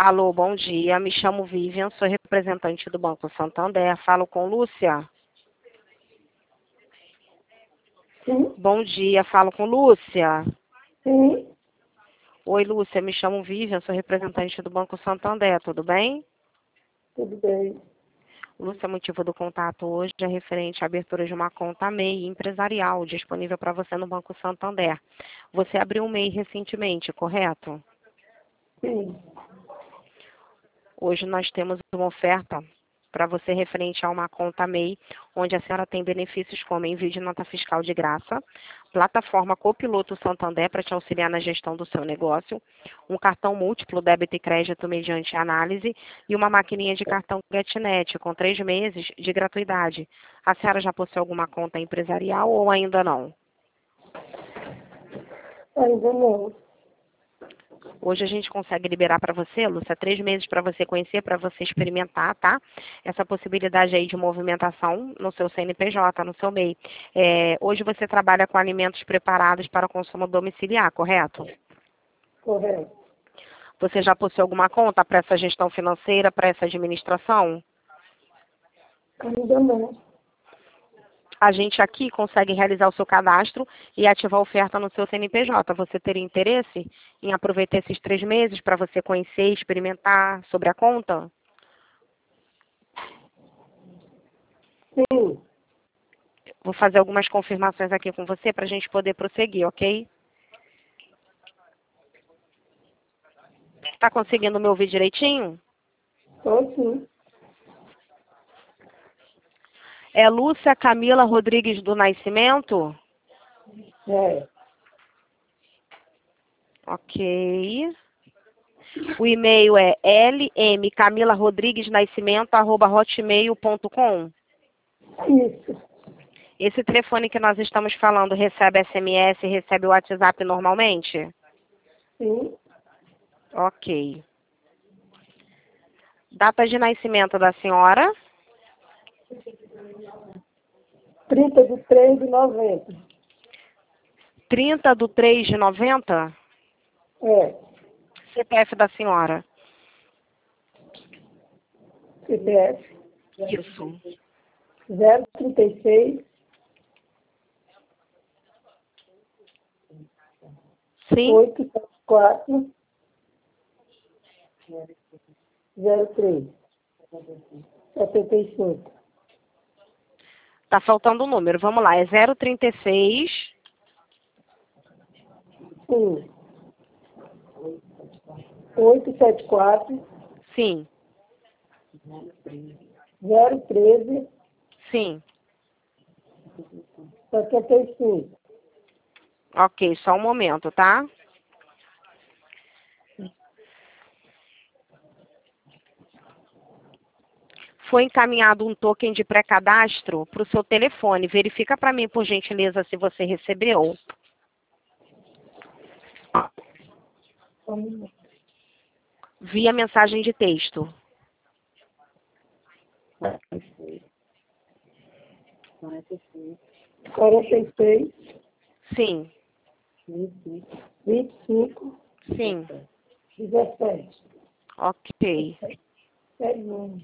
Alô, bom dia. Me chamo Vivian, sou representante do Banco Santander. Falo com Lúcia. Sim, Bom dia, falo com Lúcia. sim, Oi, Lúcia, me chamo Vivian, sou representante do Banco Santander, tudo bem? tudo bem. Lúcia, motivo do contato hoje é referente à abertura de uma conta MEI empresarial disponível para você no Banco Santander. Você abriu um MEI recentemente, correto? Sim, Hoje nós temos uma oferta para você referente a uma conta MEI, onde a senhora tem benefícios como envio de nota fiscal de graça, plataforma Copiloto Santander para te auxiliar na gestão do seu negócio, um cartão múltiplo débito e crédito mediante análise e uma maquininha de cartão GetNet com 3 meses de gratuidade. A senhora já possui alguma conta empresarial ou ainda não? ainda não. Hoje a gente consegue liberar para você, Lúcia, 3 meses para você conhecer, para você experimentar, tá? Essa possibilidade aí de movimentação no seu CNPJ, no seu MEI. Hoje você trabalha com alimentos preparados para consumo domiciliar, correto? Correto. Você já possui alguma conta para essa gestão financeira, para essa administração? Ainda não. A gente aqui consegue realizar o seu cadastro e ativar a oferta no seu CNPJ. Você teria interesse em aproveitar esses 3 meses para você conhecer e experimentar sobre a conta? Sim, Vou fazer algumas confirmações aqui com você para a gente poder prosseguir, ok? Está conseguindo me ouvir direitinho? estou sim. É Lúcia Camila Rodrigues do Nascimento? É, Ok. O e-mail é lmcamilarodriguesnascimento@hotmail.com. isso. Esse telefone que nós estamos falando recebe SMS, recebe WhatsApp normalmente? Sim, Ok. Data de nascimento da senhora? 30/3/90. 30/3/90? É, CPF da senhora? CPF Isso. 036 Sim? 874 03 75. Tá faltando um número. Vamos lá. É 036. Sim, 874 Sim. 013 Sim. 75. Ok, só um momento, tá? Foi encaminhado um token de pré-cadastro para o seu telefone. Verifica para mim, por gentileza, se você recebeu. Via mensagem de texto. 46 Sim. 25 Sim. 17. Ok. Sério.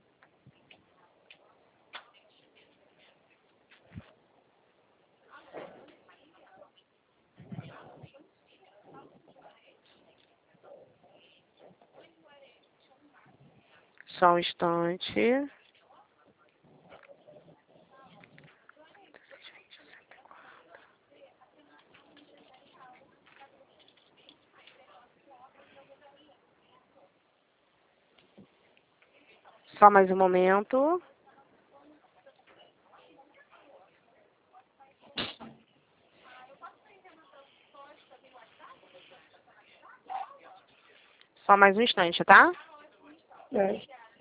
Só um instante. Só mais um momento. Só mais um instante, tá? É,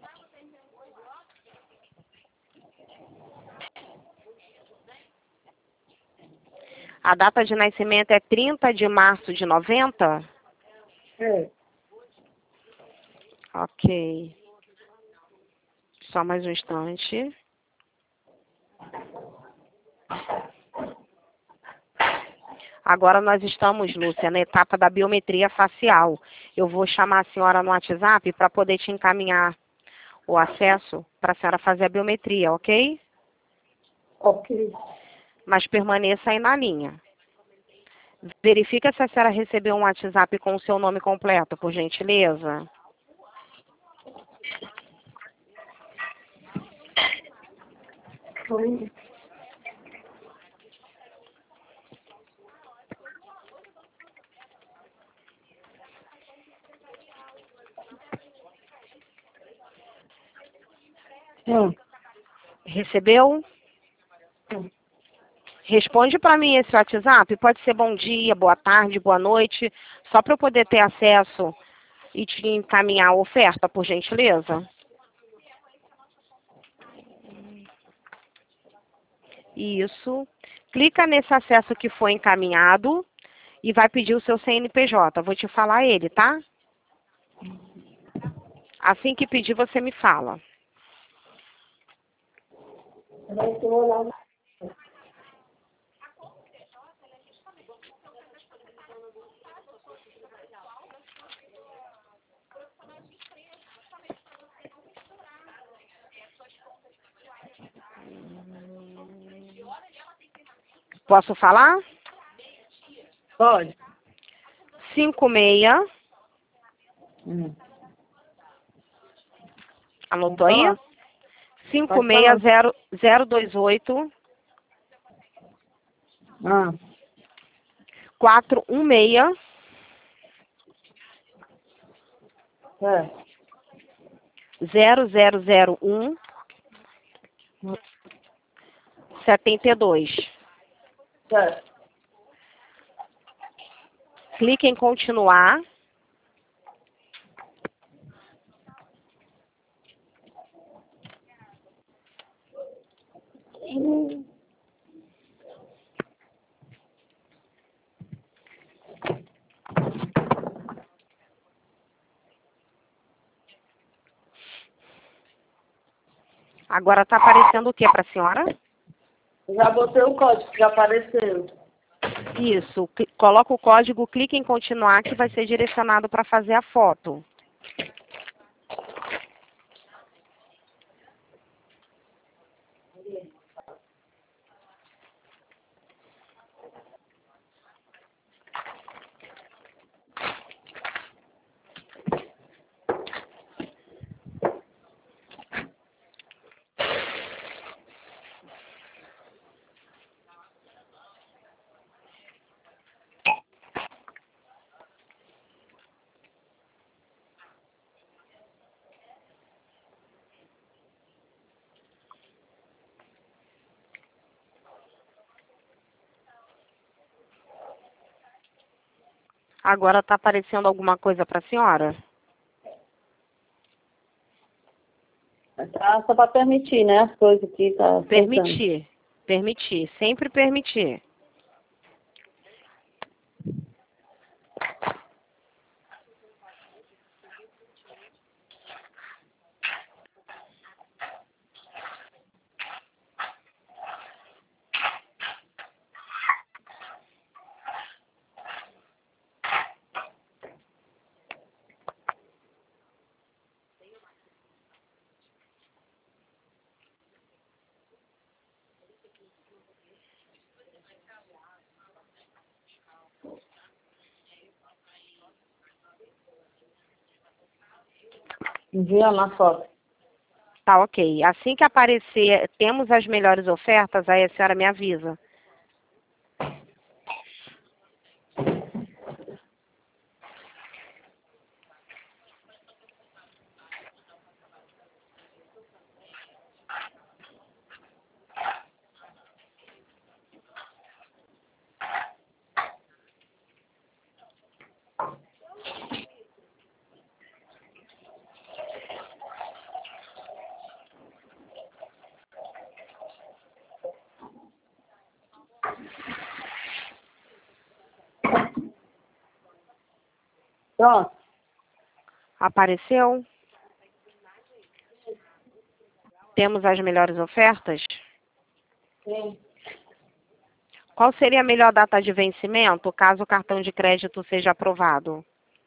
A data de nascimento é 30 de março de 90? é. Ok. Só mais um instante. Agora nós estamos, Lúcia, na etapa da biometria facial. Eu vou chamar a senhora no WhatsApp para poder te encaminhar o acesso para a senhora fazer a biometria, ok? Ok. Mas permaneça aí na linha. Verifica se a senhora recebeu um WhatsApp com o seu nome completo, por gentileza. Foi. Recebeu? Responde para mim esse WhatsApp. Pode ser bom dia, boa tarde, boa noite, só para eu poder ter acesso e te encaminhar a oferta, por gentileza. Isso. Clica nesse acesso que foi encaminhado e vai pedir o seu CNPJ. Vou te falar ele, tá? Assim que pedir, você me fala. Vai ter olhar. Posso falar? Pode. 56. Anotou aí? Falar. 560028 Ah, 416 é. 0001 72. Certo. Clique em continuar. Agora está aparecendo o que para a senhora? Já botei o código que já apareceu. Isso. Coloca o código, clique em continuar que vai ser direcionado para fazer a foto. Agora está aparecendo alguma coisa para a senhora? Tá só para permitir, né? As coisas que tá aceitando. Permitir. Permitir. Sempre permitir. Envia na foto. Tá, ok. Assim que aparecer, temos as melhores ofertas, aí a senhora me avisa. Pronto. Apareceu? Temos as melhores ofertas? Sim. Qual seria a melhor data de vencimento, caso o cartão de crédito seja aprovado?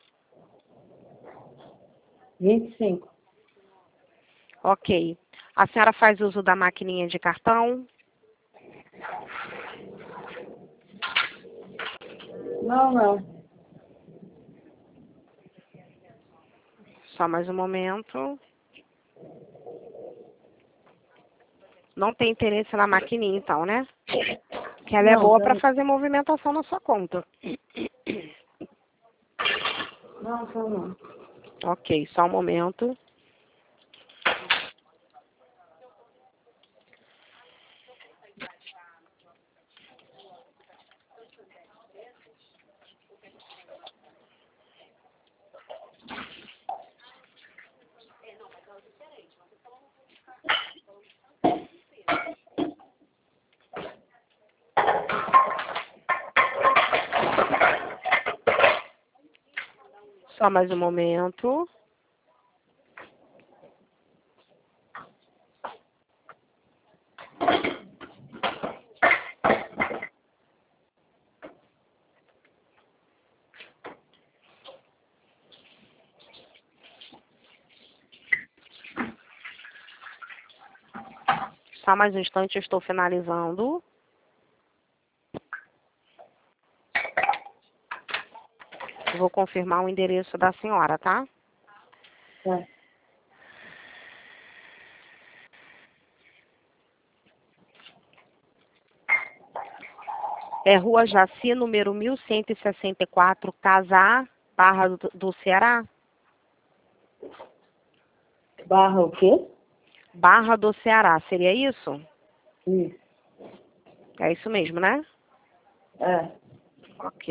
25. Ok. A senhora faz uso da maquininha de cartão? Não, não. Só mais um momento. Não tem interesse na maquininha, então, né? Que ela é Não, boa tá- para fazer movimentação na sua conta. não. Ok, só um momento. Só mais um momento. Só mais um instante, eu estou finalizando. Eu vou confirmar o endereço da senhora, tá? Tá. É Rua Jaci, número 1164, Casa A, Barra do Ceará? Barra o quê? Barra do Ceará, seria isso? Isso. É isso mesmo, né? É. Ok.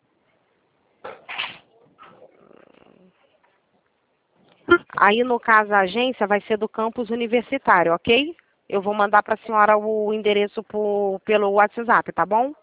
Aí, no caso, a agência vai ser do campus universitário, ok? Eu vou mandar para a senhora o endereço pelo WhatsApp, tá bom?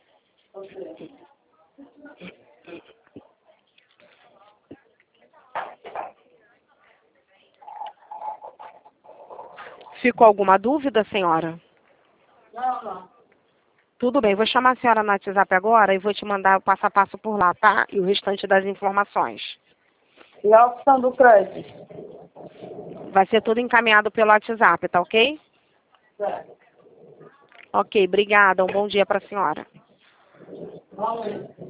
Ficou alguma dúvida, senhora? Não. Tudo bem, vou chamar a senhora no WhatsApp agora e vou te mandar o passo a passo por lá, tá? E o restante das informações. E a opção do crédito? Vai ser tudo encaminhado pelo WhatsApp, tá ok? Certo. Ok, obrigada. Um bom dia para a senhora. Vamos.